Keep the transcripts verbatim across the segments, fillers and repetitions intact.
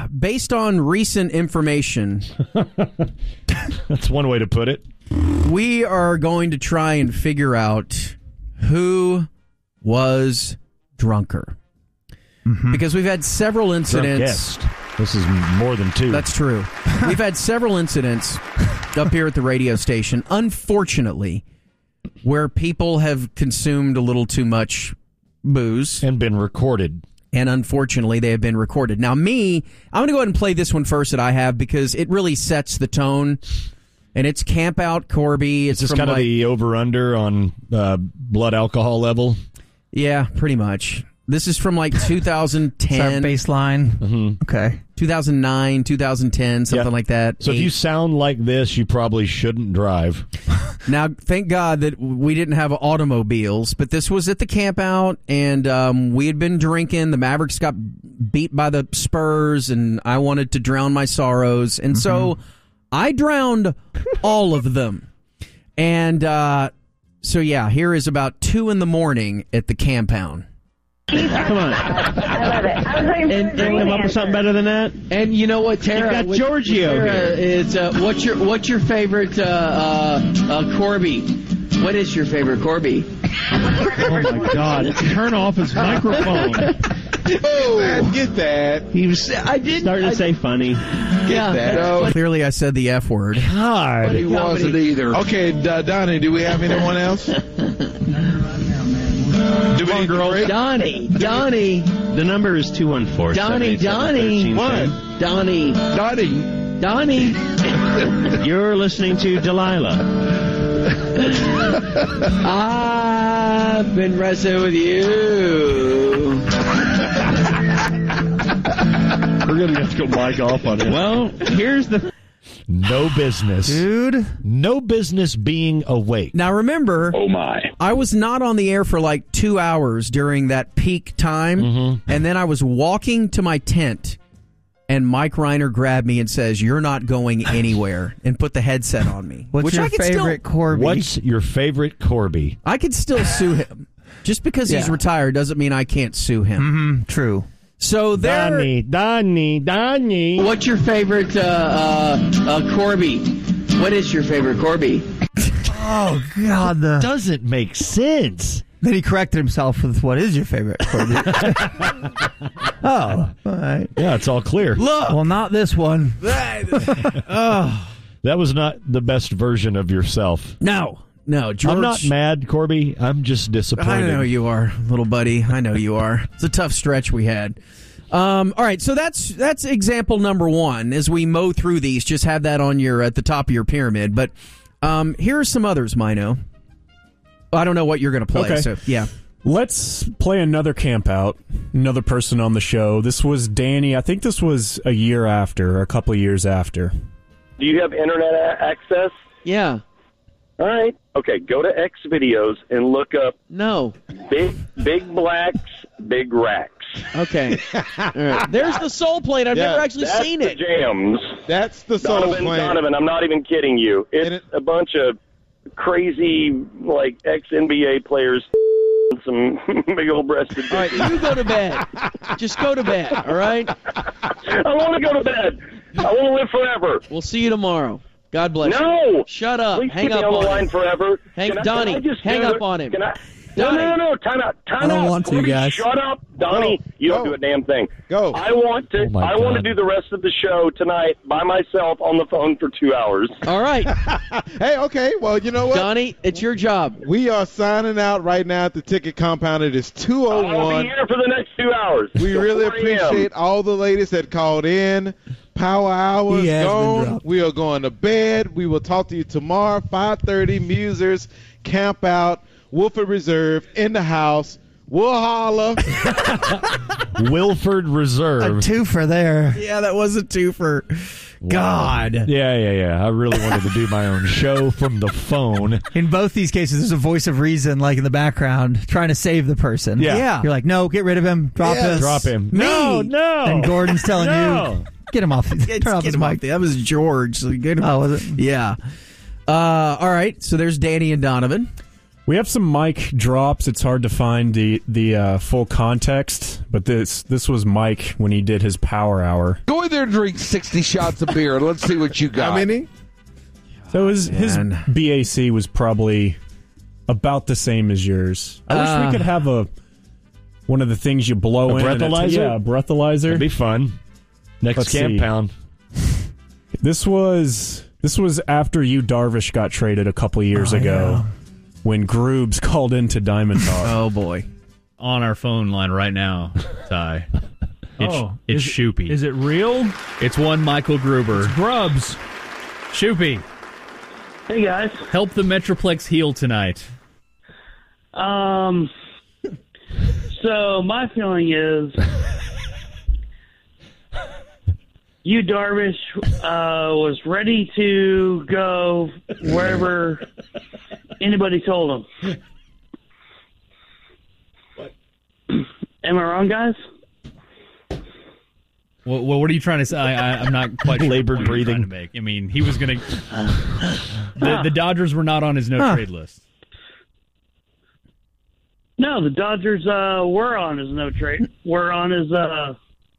based on recent information, that's one way to put it. We are going to try and figure out who was drunker. Mm-hmm. Because we've had several incidents. This is more than two. That's true. We've had several incidents up here at the radio station, unfortunately, where people have consumed a little too much booze. And been recorded. And unfortunately, they have been recorded. Now, me, I'm going to go ahead and play this one first that I have because it really sets the tone. And it's Camp Out Corby. It's Is this kind like, of the over-under on uh, blood alcohol level? Yeah, pretty much. This is from like two thousand ten. Is that baseline? Mm-hmm. Okay. two thousand nine, two thousand ten, something yeah. like that. So Eight. if you sound like this, you probably shouldn't drive. Now, thank God that we didn't have automobiles, but this was at the camp out, and um, we had been drinking. The Mavericks got beat by the Spurs, and I wanted to drown my sorrows. And mm-hmm. so I drowned all of them. And uh, so, yeah, here is about two in the morning at the campound. Come on. I love it. I was waiting And, for and come up with something better than that? And you know what, Tara? You've got what, Giorgio Tara here. Is, uh, what's your what's your favorite uh, uh, uh, Corby? What is your favorite Corby? Oh my God! Turn off his microphone. Oh, get that. He was I did starting I, to say funny. Get yeah, that. So, Clearly, I said the F word. God. He wasn't either. Okay, uh, Donnie, do we have anyone else? Do we need girls? Donnie, Donnie, The number is two one four. Donnie, Donnie. What? Donnie, Donnie. Donnie. You're listening to Delilah. I've been wrestling with you. We're going to have to go mic off on it. Well, here's the... No business. Dude. No business being awake. Now, remember, oh my, I was not on the air for like two hours during that peak time, mm-hmm. and then I was walking to my tent, and Mike Reiner grabbed me and says, "You're not going anywhere," and put the headset on me. What's which your I could favorite still, Corby? What's your favorite Corby? I could still sue him. Just because he's Yeah. retired doesn't mean I can't sue him. Mm-hmm, true. So there. Donnie, Donnie, Donnie. What's your favorite uh, uh, uh, Corby? What is your favorite Corby? Oh, God. The... Doesn't make sense. Then he corrected himself with, what is your favorite Corby? Oh, all right. Yeah, it's all clear. Look. Well, not this one. Oh. That was not the best version of yourself. No. No, George. I'm not mad, Corby. I'm just disappointed. I know you are, little buddy. I know you are. It's a tough stretch we had. Um, all right, so that's that's example number one. As we mow through these, just have that on your at the top of your pyramid. But um, here are some others, Mino. I don't know what you're going to play. Okay. So yeah, let's play another camp out. Another person on the show. This was Danny. I think this was a year after, or a couple of years after. Do you have internet a- access? Yeah. All right. Okay, go to X videos and look up No. big big blacks, big racks. Okay. All right. There's the Soul Plane. I've Yeah, never actually That's seen the it. jams. That's the soul Donovan, plane. Donovan, I'm not even kidding you. It's And it- a bunch of crazy, like, ex-N B A players some big old-breasted All right, you go to bed. Just go to bed, all right? I want to go to bed. I want to live forever. We'll see you tomorrow. God bless you. No! Shut up. Please Hang keep up me on the on line him. forever. Hang, Can I- Donnie, can I just hang do up it? on him. Can I? No, Donnie. no, no, no. Time out. Time I don't out. want to, Corby, guys. Shut up, Donnie. Go. You don't Go. do a damn thing. Go. I want to. Oh, my I want to God. do the rest of the show tonight by myself on the phone for two hours. All right. Hey, okay. Well, you know what? Donnie, it's your job. We are signing out right now at the Ticket Compound. It is two oh I'll one. be here for the next two hours. We really four a.m. appreciate all the ladies that called in. Power hour He is has been gone. dropped. We are going to bed. We will talk to you tomorrow, five thirty, Musers, Camp Out, Wolford Reserve, in the house. We'll holler. Wilford A Reserve. twofer there. yeah, that was a twofer. God. Yeah, yeah, yeah. I really wanted to do my own show from the phone. In both these cases, there's a voice of reason, like in the background, trying to save the person. Yeah. Yeah. You're like, no, get rid of him. Drop Yes. him. Drop him. Me. No, no. And Gordon's telling No. you, get him off. It's- Turn off get his him mic. off the- That was George. So get him- Oh, was it? Yeah. Uh, all right. So there's Danny and Donovan. We have some mic drops. It's hard to find the the uh, full context, but this this was Mike when he did his power hour. Go in there and drink sixty shots of beer. Let's see what you got. How many? So his Man. his B A C was probably about the same as yours. I Uh, wish we could have a one of the things you blow A in. and it- breathalyzer? Yeah, a breathalyzer. That'd be fun. Next Let's camp see. pound. This was this was after you Darvish got traded a couple years Oh, ago, when Groobs called into Diamond Talk. Oh boy. On our phone line right now, Ty. It's, Oh, it's is it- Shoopy. Is it real? It's one Michael Gruber. Grubs. Shoopy, Hey guys. help the Metroplex heal tonight. Um. So my feeling is, you Darvish uh, was ready to go wherever anybody told him. Am I wrong, guys? Well, well, what are you trying to say? I, I, I'm not quite sure Labored what you're breathing. trying to make. I mean, he was going to. The, the Dodgers were not on his no Huh. trade list. No, the Dodgers uh, were on his no trade. Were on his. Uh,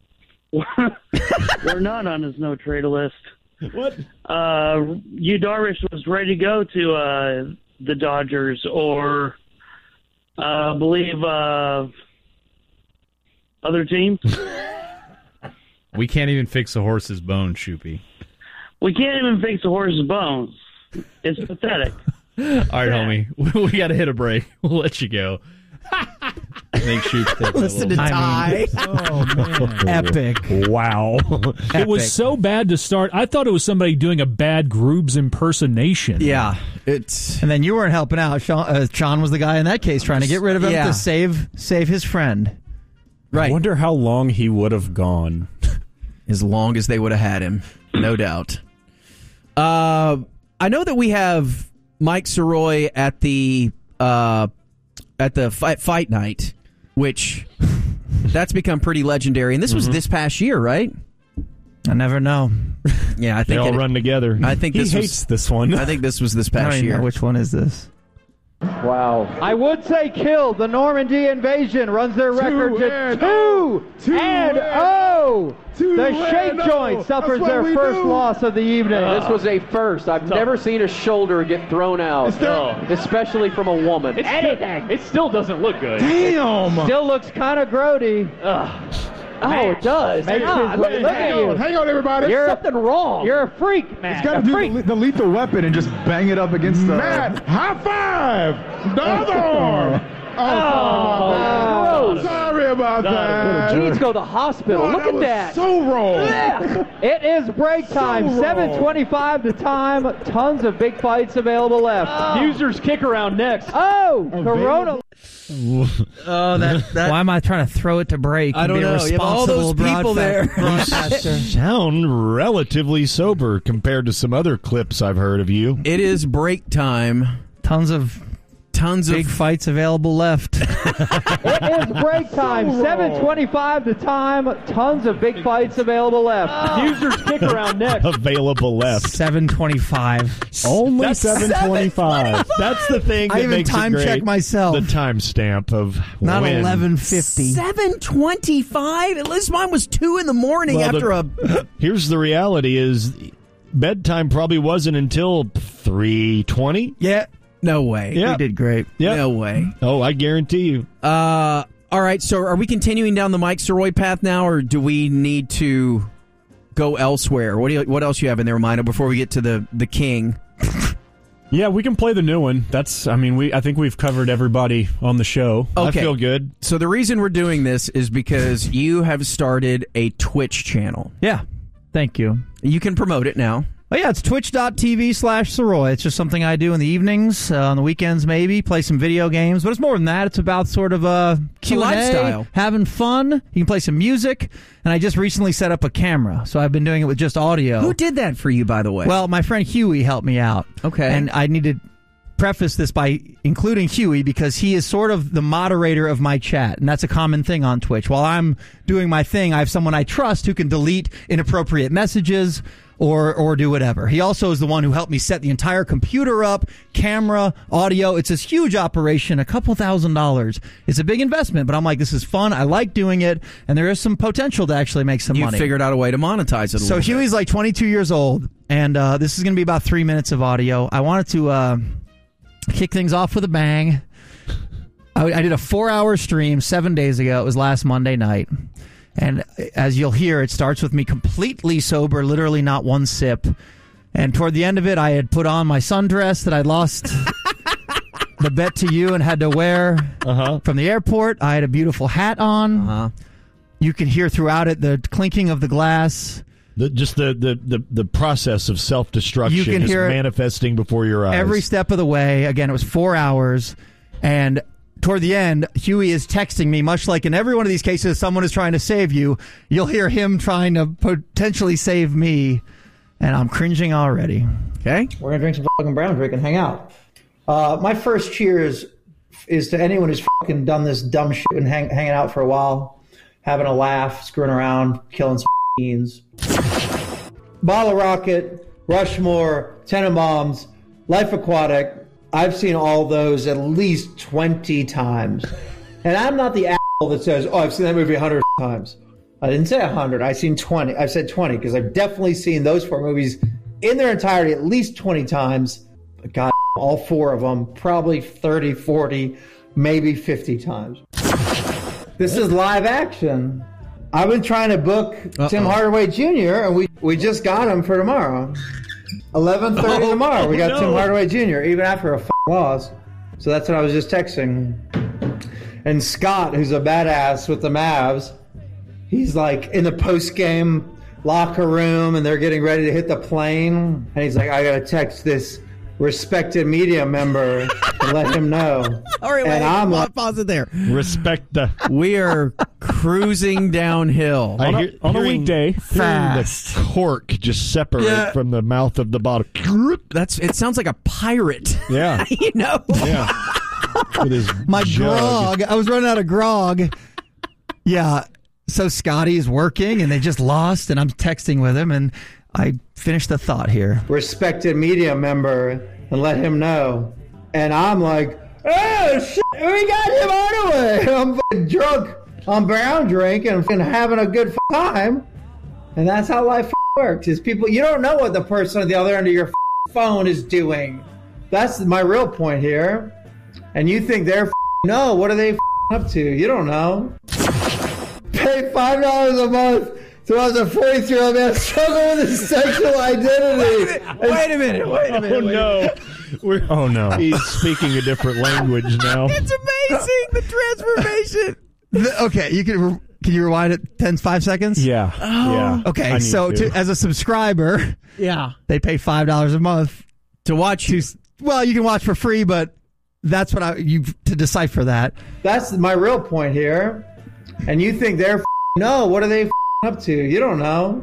were not on his no trade list. What? Uh, Yu Darvish was ready to go to uh, the Dodgers, or uh, I believe uh, other teams. We can't even fix a horse's bone, Shoopy. We can't even fix a horse's bones. It's pathetic. All right, homie. We got to hit a break. We'll let you go. I think Shoop's taking a Listen to little- Ty. Oh, man. Epic. Wow. It was so bad to start. I thought it was somebody doing a bad Groobs impersonation. Yeah, it's And then you weren't helping out. Sean, uh, Sean was the guy in that case trying to get rid of him Yeah. to save save his friend. I right. wonder how long he would have gone. As long as they would have had him, no doubt. Uh, I know that we have Mike Soroy at the uh, at the fight, fight night, which that's become pretty legendary. And this was this past year, right? I never know. Yeah, I They think all it- run together. I think He this hates was this one. I think this was this I don't past even year. know which one is this. Wow. I would say kill. The Normandy invasion runs their record to and two, Two and and oh. Two The and Shake oh. Joint suffers That's what their we first do. loss of the evening. This was a first. I've never seen a shoulder get thrown out, especially from a woman. Anything. It still doesn't look good. Damn. Still looks kind of grody. Oh, it does. Makes Ah, his- look look at at that. you. Hang on, everybody. You're Something wrong. You're a freak, man. He's got to a do freak. the, the lethal weapon and just bang it up against the. Matt, high five. The other arm. Oh, Oh, sorry about that. He needs to go to the hospital. Oh, Look that at was that. So wrong. It is break time. So wrong. seven twenty-five the time. Tons of big fights available left. Users kick around next. Oh, Corona. Oh, that, that. Why am I trying to throw it to break? I and don't be a know. You have all those responsible people there. broadcaster? Sound relatively sober compared to some other clips I've heard of you. It is break time. Tons of Tons big of fights available left. It is break time. seven twenty-five the time. Tons of big fights available left. Users kick around next. Available left. seven twenty-five. Only seven twenty-five. That's the thing. I that even makes it time great. check myself. The timestamp of Not when. eleven fifty. seven twenty-five. At least mine was two in the morning Well, after the- a. Here's the reality: is bedtime probably wasn't until three twenty. Yeah. No way. Yeah. We did great. Yeah. No way. Oh, I guarantee you. Uh, all right. So, are we continuing down the Mike Soroy path now, or do we need to go elsewhere? What do you, what else you have in there, Mino, before we get to the the king? Yeah, we can play the new one. That's, I mean, we I think we've covered everybody on the show. I feel good. So the reason we're doing this is because you have started a Twitch channel. Yeah. Thank you. You can promote it now. Oh, yeah, it's twitch.tv slash Soroy. It's just something I do in the evenings, uh, on the weekends maybe, play some video games. But it's more than that. It's about sort of uh, Q and A, lifestyle. having fun. You can play some music. And I just recently set up a camera, so I've been doing it with just audio. Who did that for you, by the way? Well, my friend Huey helped me out. Okay. And I need to preface this by including Huey because he is sort of the moderator of my chat, and that's a common thing on Twitch. While I'm doing my thing, I have someone I trust who can delete inappropriate messages or or do whatever. He also is the one who helped me set the entire computer up, camera, audio. It's this huge operation, a couple thousand dollars. It's a big investment, but I'm like, this is fun. I like doing it, and there is some potential to actually make some you money. You figured out a way to monetize it a So little Huey's bit. like twenty-two years old, and uh, this is going to be about three minutes of audio. I wanted to uh, kick things off with a bang. I, I did a four-hour stream seven days ago. It was last Monday night. And as you'll hear, it starts with me completely sober, literally not one sip. And toward the end of it, I had put on my sundress that I lost the bet to you and had to wear uh-huh. from the airport. I had a beautiful hat on. Uh-huh. You can hear throughout it the clinking of the glass. The, just the, the, the, the process of self-destruction You can is hear manifesting before your eyes. Every step of the way. Again, it was four hours. And toward the end, Huey is texting me, much like in every one of these cases, someone is trying to save you. You'll hear him trying to potentially save me, and I'm cringing already. Okay? We're going to drink some fucking brown drink and hang out. Uh, my first cheers is to anyone who's fucking done this dumb shit and hang, hanging out for a while, having a laugh, screwing around, killing some beans. Bottle Rocket, Rushmore, Tenenbaums, Life Aquatic. I've seen all those at least twenty times. And I'm not the asshole that says, oh, I've seen that movie one hundred times. I didn't say one hundred. I've seen twenty. I've said twenty because I've definitely seen those four movies in their entirety at least twenty times. God, all four of them, probably thirty, forty, maybe fifty times. This is live action. I've been trying to book Uh-oh. Tim Hardaway Junior, and we, we just got him for tomorrow. eleven thirty oh, tomorrow. We got oh, no. Tim Hardaway Junior, even after a f- loss. So that's what I was just texting. And Scott, who's a badass with the Mavs, he's like in the post-game locker room, and they're getting ready to hit the plane. And he's like, I got to text this respected media member and let him know. All right, and wait, I'm pause, like, pause it there. Respect the. We are cruising downhill I on, hear, a, on a hearing, weekday. Fast. The cork just separate yeah. from the mouth of the bottle. That's. It sounds like a pirate. Yeah. You know? Yeah. With his My jug. grog. I was running out of grog. Yeah. So Scotty's working, and they just lost, and I'm texting with him, and I finished the thought here. Respected media member and let him know. And I'm like, oh, shit, we got him Hardaway. I'm fucking drunk on brown drink and fucking having a good time. And that's how life works. Is people, you don't know what the person at the other end of your phone is doing. That's my real point here. And you think they're no, what are they up to? You don't know. Pay five dollars a month to watch a forty-three-year-old man struggle with his sexual identity. Wait a minute, wait a minute. Oh, no. We're, oh, no. He's speaking a different language now. It's amazing, the transformation. The, okay, you can can you rewind it ten, five seconds? Yeah. Oh. Yeah. Okay, so to. To, as a subscriber, yeah, they pay five dollars a month to watch. To, well, you can watch for free, but that's what I you to decipher that. That's my real point here. And you think they're no, what are they up to? You don't know.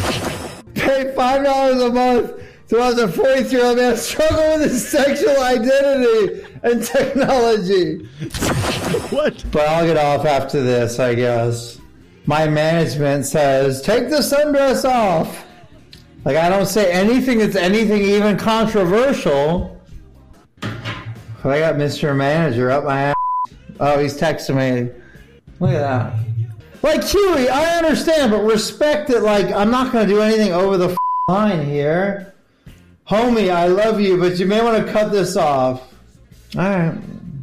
Pay five dollars a month to watch a forty-three-year-old man struggle with his sexual identity and technology. What? But I'll get off after this, I guess. My management says, take the sundress off. Like, I don't say anything that's anything even controversial. I got Mister Manager up my ass. Oh, he's texting me. Look at that. Like, Huey, I understand, but respect it. Like, I'm not going to do anything over the f- line here. Homie, I love you, but you may want to cut this off. All right.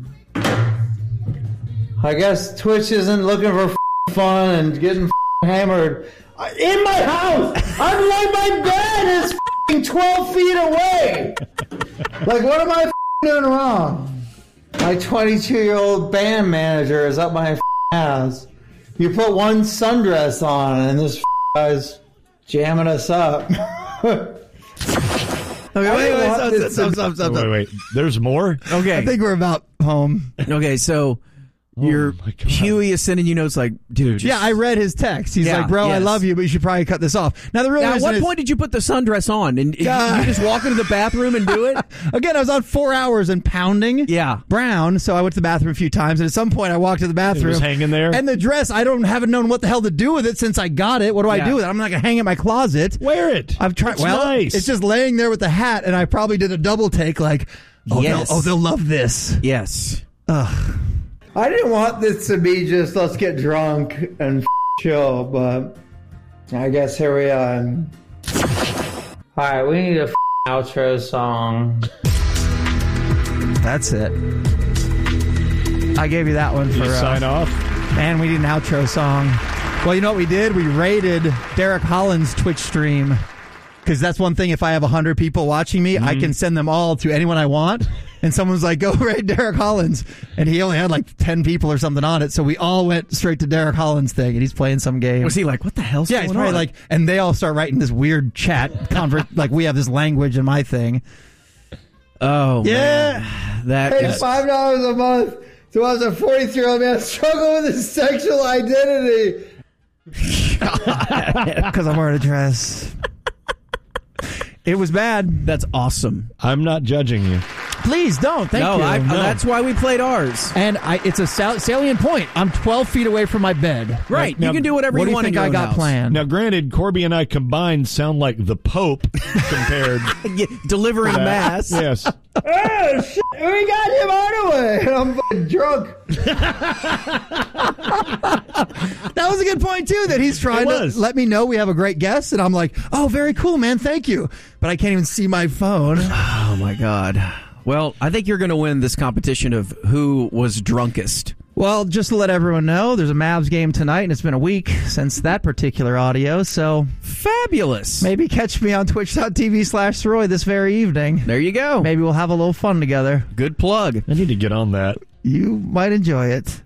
I guess Twitch isn't looking for f- fun and getting f- hammered. In my house! I'm like, my bed is f- twelve feet away! Like, what am I f- doing wrong? My twenty-two-year-old band manager is up my f- ass. You put one sundress on and this f- guy's jamming us up. Okay, wait, wait, stop, stop, stop, stop, stop. Wait, wait. There's more? Okay. I think we're about home. Okay, so Your Huey is sending you notes like, dude. Yeah, I read his text. He's Yeah, like, bro, I yes. love you, but you should probably cut this off. Now, the real Now, at reason what is- point did you put the sundress on? And, and God. you just walk into the bathroom and do it? Again, I was on four hours and pounding yeah. brown, so I went to the bathroom a few times, and at some point I walked to the bathroom. It was hanging there? And the dress, I don't haven't known what the hell to do with it since I got it. What do I Yeah. do with it? I'm not going to hang it in my closet. Wear it. I've tried. It's Well, nice. it's just laying there with the hat, and I probably did a double take like, oh, Yes. they'll, oh they'll love this. Yes. Ugh. I didn't want this to be just let's get drunk and f- chill, but I guess here we are. All right, we need a f- outro song. That's it. I gave you that one Did for you sign uh, off. Man, we need an outro song. Well, you know what we did? We rated Derek Holland's Twitch stream. Because that's one thing, if I have one hundred people watching me, I can send them all to anyone I want. And someone's like, go rate Derek Holland's. And he only had like ten people or something on it. So we all went straight to Derek Holland's thing. And he's playing some game. Was he like, what the hell's Yeah, going he's probably on? like, and they all start writing this weird chat. Convert, like we have this language in my thing. Oh, yeah. Man. That Hey, is... five dollars a month to watch a forty-three-year-old man struggle with his sexual identity. Because I'm wearing a dress. It was bad. That's awesome. I'm not judging you. Please don't. Thank no, you. I, that's why we played ours. And I, it's a sal- salient point. I'm twelve feet away from my bed. Right. Now, you can do whatever what you do you want think in your I own got house. planned? Now, granted, Corby and I combined sound like the Pope compared Yeah, delivering to that. mass. Yes. Oh, shit. We got him on the way. And I'm fucking drunk. That was a good point, too, that he's trying It to was. let me know we have a great guest. And I'm like, oh, very cool, man. Thank you. But I can't even see my phone. Oh, my God. Well, I think you're going to win this competition of who was drunkest. Well, just to let everyone know, there's a Mavs game tonight, and it's been a week since that particular audio. So Fabulous. maybe catch me on twitch.tv slash Roy this very evening. There you go. Maybe we'll have a little fun together. Good plug. I need to get on that. You might enjoy it.